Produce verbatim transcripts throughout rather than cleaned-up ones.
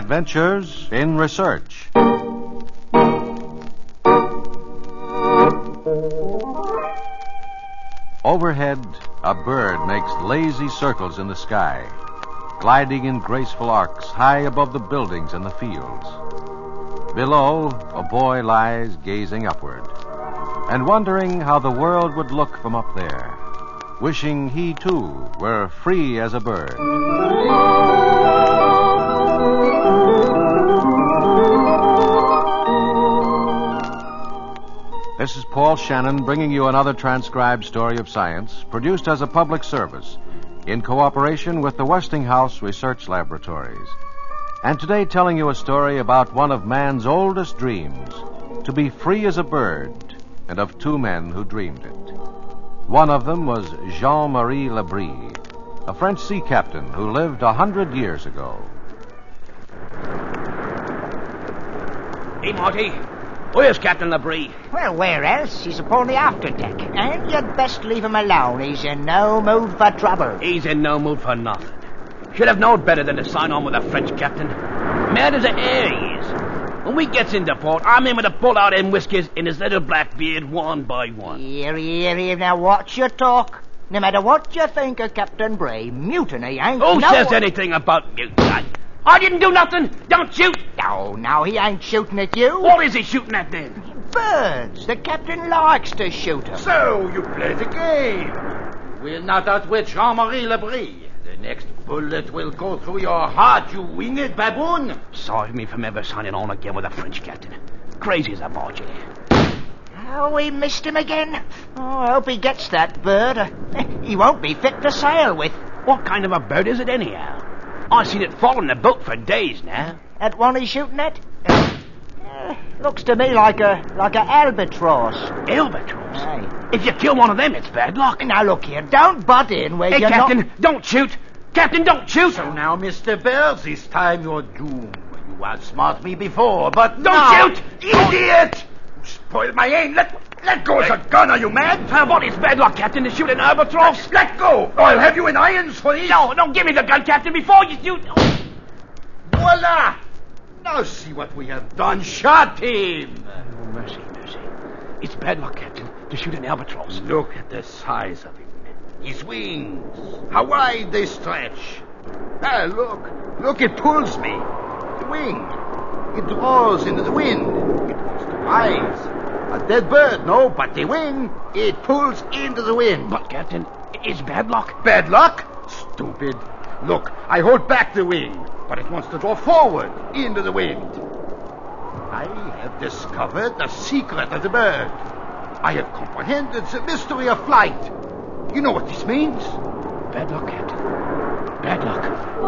Adventures in Research. Overhead, a bird makes lazy circles in the sky, gliding in graceful arcs high above the buildings and the fields. Below, a boy lies gazing upward and wondering how the world would look from up there, wishing he, too, were free as a bird. This is Paul Shannon bringing you another transcribed story of science, produced as a public service in cooperation with the Westinghouse Research Laboratories. And today telling you a story about one of man's oldest dreams, to be free as a bird, and of two men who dreamed it. One of them was Jean-Marie Lebris, a French sea captain who lived a hundred years ago. Hey, Marty, where's Captain Lebris? Well, where else? He's upon the afterdeck. And you'd best leave him alone. He's in no mood for trouble. He's in no mood for nothing. Should have known better than to sign on with a French captain. Mad as a hare he is. When we gets into port, I'm in with to pull out them whiskers in his little black beard one by one. Here, here, here. Now watch your talk. No matter what you think of Captain Bray, mutiny ain't Who no... says anything about mutiny? I didn't do nothing. Don't shoot. Oh, no, he ain't shooting at you. What is he shooting at then? Birds. The captain likes to shoot 'em. So, you play the game. We'll not outwit Jean-Marie Lebris. The next bullet will go through your heart, you winged baboon. Sorry me from ever signing on again with a French captain. Crazy as a barge. Oh, we missed him again. Oh, I hope he gets that bird. Uh, he won't be fit to sail with. What kind of a bird is it anyhow? I've seen it fall in the boat for days now. That one he's shooting at? Uh, uh, looks to me like a like a albatross. Albatross? Aye. If you kill one of them, it's bad luck. Now, look here. Don't butt in where Hey, you're Captain, not... don't shoot. Captain, don't shoot. So now, Mister Birds, this time you're doomed. You outsmart me before, but Don't now... shoot! Idiot! You spoiled my aim. Let, let go of the gun. Are you mad? Uh, what is bad luck, Captain, to shoot an albatross? Let go. I'll have you in irons for this. No, don't give me the gun, Captain, before you shoot. Oh. Voila! Now see what we have done. Shot him. Oh, mercy, mercy. It's bad luck, Captain, to shoot an albatross. Look at the size of him. His wings. How wide they stretch. Ah, look. Look, it pulls me. The wing. It draws into the wind. It wants to rise. A dead bird, no, but the wing, it pulls into the wind. But, Captain, it's bad luck. Bad luck? Stupid. Look, I hold back the wing, but it wants to draw forward into the wind. I have discovered the secret of the bird. I have comprehended the mystery of flight. You know what this means? Bad luck, Captain. Bad luck.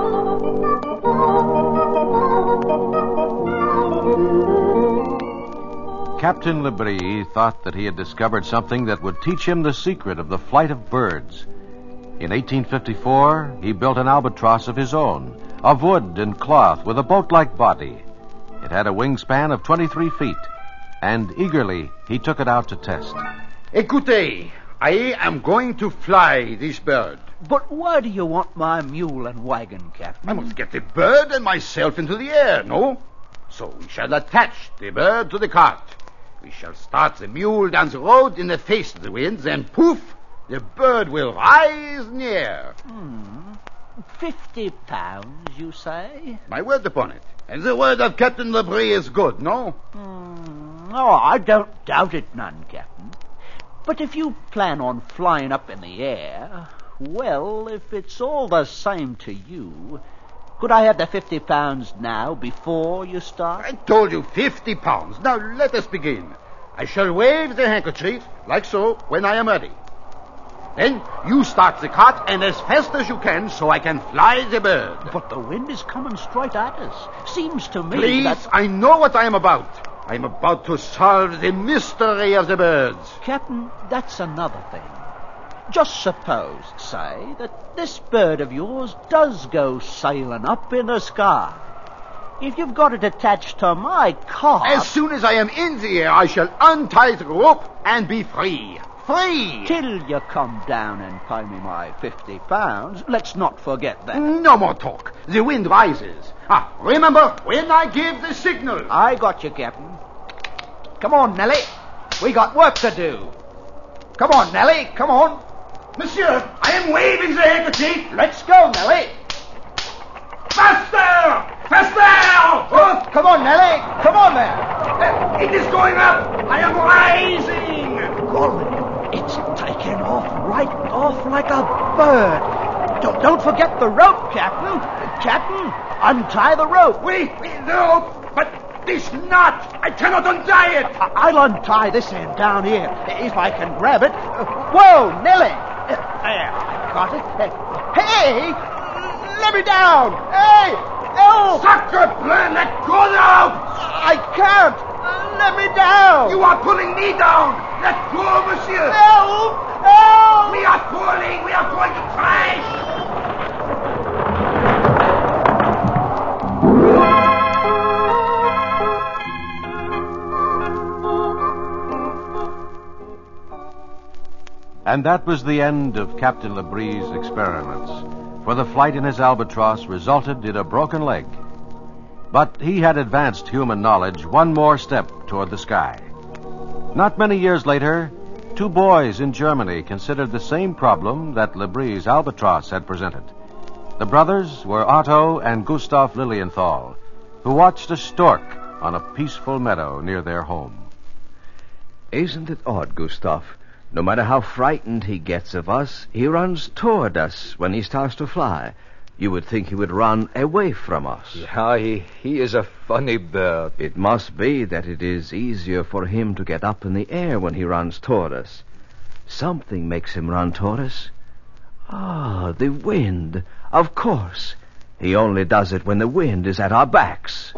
Captain Lebris thought that he had discovered something that would teach him the secret of the flight of birds. In eighteen fifty-four, he built an albatross of his own, of wood and cloth with a boat-like body. It had a wingspan of twenty-three feet, and eagerly he took it out to test. Écoutez, I am going to fly this bird. But why do you want my mule and wagon, Captain? I must get the bird and myself into the air, no? So we shall attach the bird to the cart. We shall start the mule down the road in the face of the winds, and poof, the bird will rise in the air. Hmm. Fifty pounds, you say? My word upon it. And the word of Captain Lebris is good, no? Hmm. Oh, I don't doubt it none, Captain. But if you plan on flying up in the air, well, if it's all the same to you, could I have the fifty pounds now before you start? I told you fifty pounds. Now let us begin. I shall wave the handkerchief, like so, when I am ready. Then you start the cart, and as fast as you can, so I can fly the bird. But the wind is coming straight at us. Seems to me Please, that... I know what I am about. I am about to solve the mystery of the birds. Captain, that's another thing. Just suppose, say, that this bird of yours does go sailing up in the sky. If you've got it attached to my cart... As soon as I am in the air, I shall untie the rope and be free. Free! Till you come down and pay me my fifty pounds. Let's not forget that. No more talk. The wind rises. Ah, remember, when I give the signal. I got you, Captain. Come on, Nellie. We got work to do. Come on, Nellie. Come on. Monsieur, I am waving the handkerchief. Let's go, Nellie. Faster! Faster! Oh, come on, Nellie. Come on there. Uh, it is going up. I am rising. Coleman, it's taken off right off like a bird. Don't, don't forget the rope, Captain. Captain, untie the rope. Wait, wait, the rope, but this knot, I cannot untie it. I- I'll untie this end down here, if I can grab it. Uh, Whoa, Nellie. Uh, There, I got it. Uh, Hey, let me down. Hey, help. Sacre bleu, let go now. I can't. Let me down. You are pulling me down. Let go, monsieur. Help. Help. We are falling. We are going to crash. And that was the end of Captain Labry's experiments, for the flight in his albatross resulted in a broken leg. But he had advanced human knowledge one more step toward the sky. Not many years later, two boys in Germany considered the same problem that Labry's albatross had presented. The brothers were Otto and Gustav Lilienthal, who watched a stork on a peaceful meadow near their home. Isn't it odd, Gustav? No matter how frightened he gets of us, he runs toward us when he starts to fly. You would think he would run away from us. Yeah, he, he is a funny bird. It must be that it is easier for him to get up in the air when he runs toward us. Something makes him run toward us. Ah, the wind. Of course. He only does it when the wind is at our backs.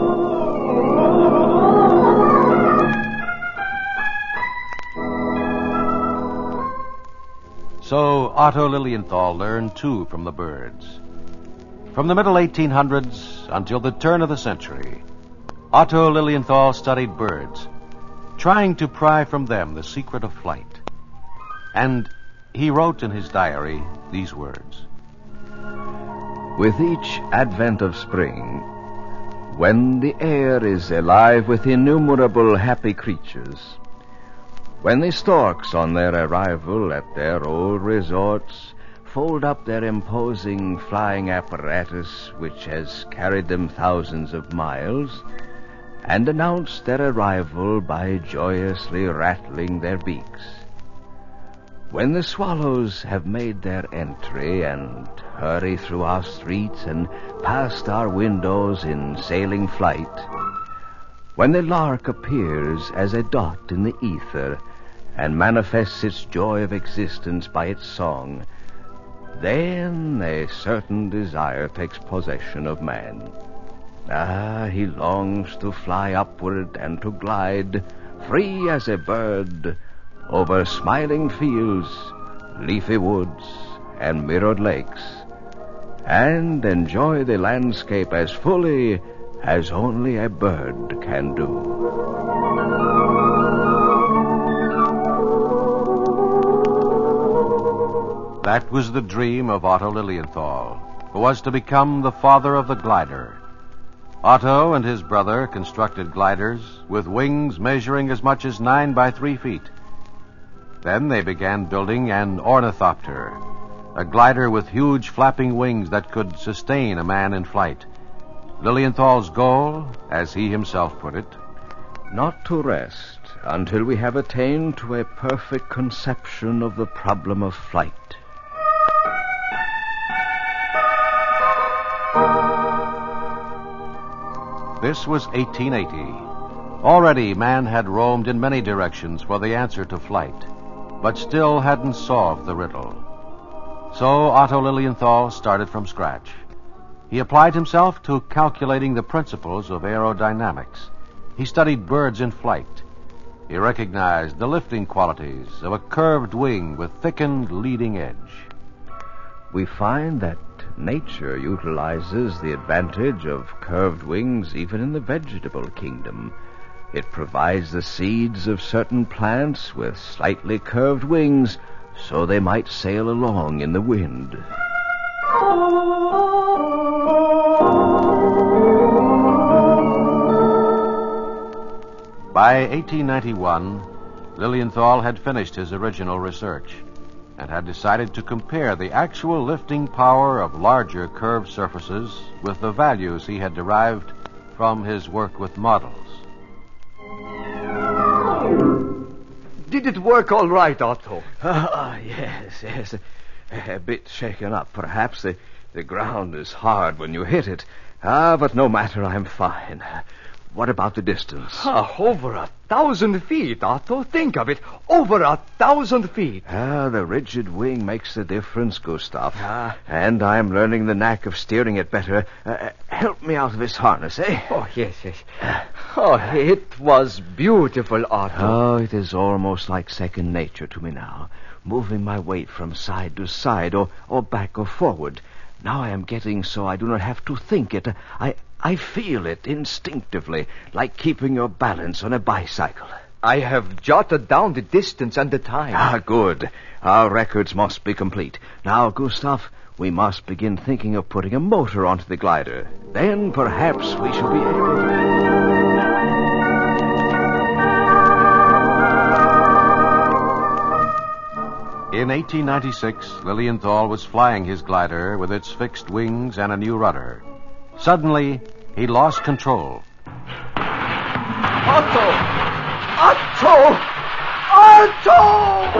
So Otto Lilienthal learned, too, from the birds. From the middle eighteen hundreds until the turn of the century, Otto Lilienthal studied birds, trying to pry from them the secret of flight. And he wrote in his diary these words. With each advent of spring, when the air is alive with innumerable happy creatures, when the storks on their arrival at their old resorts fold up their imposing flying apparatus which has carried them thousands of miles, and announce their arrival by joyously rattling their beaks, when the swallows have made their entry and hurry through our streets and past our windows in sailing flight, when the lark appears as a dot in the ether and manifests its joy of existence by its song, then a certain desire takes possession of man. Ah, he longs to fly upward and to glide, free as a bird, over smiling fields, leafy woods, and mirrored lakes, and enjoy the landscape as fully as only a bird can do. That was the dream of Otto Lilienthal, who was to become the father of the glider. Otto and his brother constructed gliders with wings measuring as much as nine by three feet. Then they began building an ornithopter, a glider with huge flapping wings that could sustain a man in flight. Lilienthal's goal, as he himself put it, not to rest until we have attained to a perfect conception of the problem of flight. This was eighteen eighty. Already man had roamed in many directions for the answer to flight, but still hadn't solved the riddle. So Otto Lilienthal started from scratch. He applied himself to calculating the principles of aerodynamics. He studied birds in flight. He recognized the lifting qualities of a curved wing with thickened leading edge. We find that nature utilizes the advantage of curved wings even in the vegetable kingdom. It provides the seeds of certain plants with slightly curved wings so they might sail along in the wind. By eighteen ninety-one, Lilienthal had finished his original research and had decided to compare the actual lifting power of larger curved surfaces with the values he had derived from his work with models. Did it work all right, Otto? Ah, yes, yes. A, a bit shaken up, perhaps. The, the ground is hard when you hit it. Ah, but no matter, I'm fine. What about the distance? Ah, over a thousand feet, Otto. Think of it. Over a thousand feet. Ah, the rigid wing makes the difference, Gustav. Ah. And I'm learning the knack of steering it better. Uh, help me out of this harness, eh? Oh, yes, yes. Oh, it was beautiful, Otto. Oh, it is almost like second nature to me now, moving my weight from side to side or, or back or forward. Now I am getting so I do not have to think it. I... I feel it instinctively, like keeping your balance on a bicycle. I have jotted down the distance and the time. Ah, good. Our records must be complete. Now, Gustav, we must begin thinking of putting a motor onto the glider. Then perhaps we shall be able to... In eighteen ninety-six, Lilienthal was flying his glider with its fixed wings and a new rudder. Suddenly, he lost control. Otto! Otto! Otto!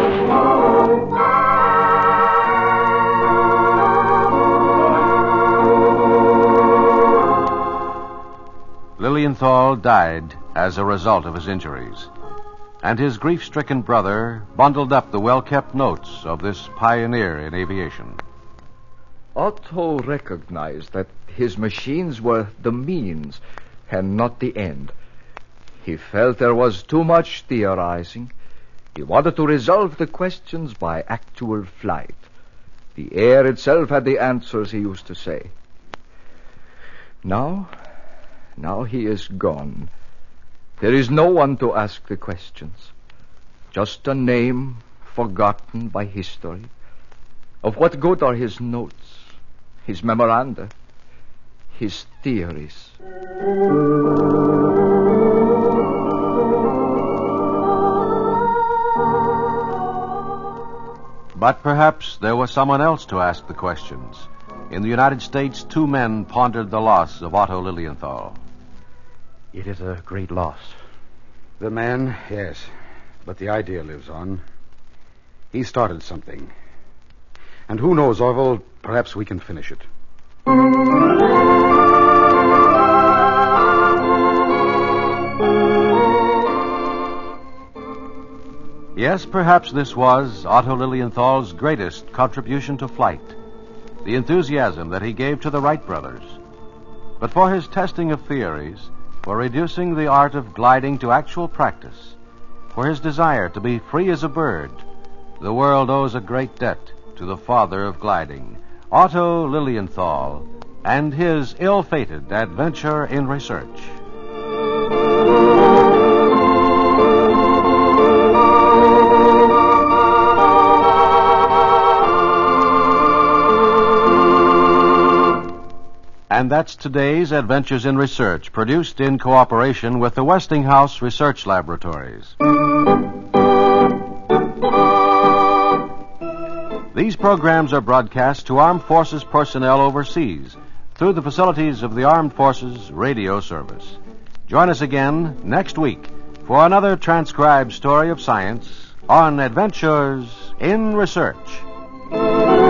Lilienthal died as a result of his injuries, and his grief-stricken brother bundled up the well-kept notes of this pioneer in aviation. Otto recognized that his machines were the means and not the end. He felt there was too much theorizing. He wanted to resolve the questions by actual flight. The air itself had the answers, he used to say. Now, now he is gone. There is no one to ask the questions. Just a name forgotten by history. Of what good are his notes? His memoranda, his theories. But perhaps there was someone else to ask the questions. In the United States, two men pondered the loss of Otto Lilienthal. It is a great loss. The man, yes, but the idea lives on. He started something. And who knows, Orville, perhaps we can finish it. Yes, perhaps this was Otto Lilienthal's greatest contribution to flight, the enthusiasm that he gave to the Wright brothers. But for his testing of theories, for reducing the art of gliding to actual practice, for his desire to be free as a bird, the world owes a great debt to the father of gliding, Otto Lilienthal, and his ill-fated adventure in research. And that's today's Adventures in Research, produced in cooperation with the Westinghouse Research Laboratories. These programs are broadcast to Armed Forces personnel overseas through the facilities of the Armed Forces Radio Service. Join us again next week for another transcribed story of science on Adventures in Research.